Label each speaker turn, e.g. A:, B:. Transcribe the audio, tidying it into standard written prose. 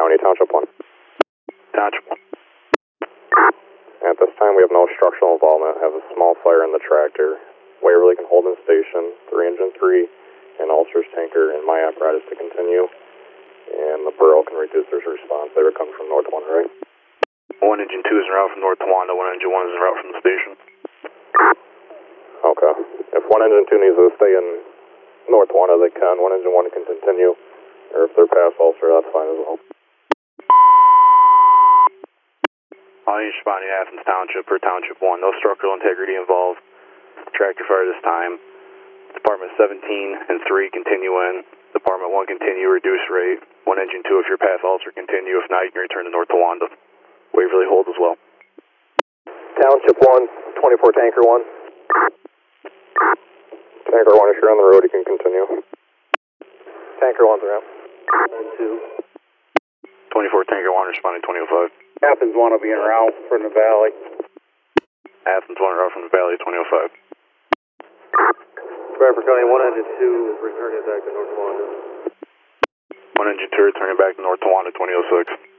A: County, Township 1.
B: Township 1.
A: At this time, we have no structural involvement. Have a small fire in the tractor. Waverly can hold in station, 3 engine 3, and Ulster's tanker and my apparatus to continue. And the borough can reduce their response. They were coming from North 1, right?
B: 1 engine 2 is en route from North Tawanda, 1 engine 1 is en route from the station.
A: Okay. If 1 engine 2 needs to stay in North Tawanda, they can. 1 engine 1 can continue. Or if they're past Ulster, that's fine as well.
B: All units responding to Athens Township or Township 1. No structural integrity involved. Tractor fire this time. Department 17 and 3 continue in. Department 1 continue, reduce rate. 1 engine 2 if you're past Ulster, continue. If not, you can return to North Tawanda. Waverly hold as well.
A: Township 1, 24 tanker 1. Tanker 1, if you're on the road, you can continue. Tanker 1's around.
C: 2.
B: 24 tanker 1 responding 2005.
C: Athens 1 will be en route from the valley.
B: Athens 1 en route from the valley 2005.
C: Bradford County 1 engine 2 is returning back to North Tawanda.
B: 1 engine 2 returning back to North Tawanda 2006.